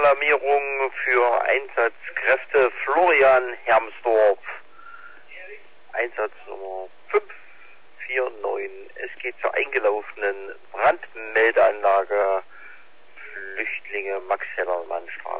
Alarmierung für Einsatzkräfte Florian Hermsdorf. Einsatznummer 549. Es geht zur eingelaufenen Brandmeldeanlage Flüchtlinge Max-Hellermann-Straße.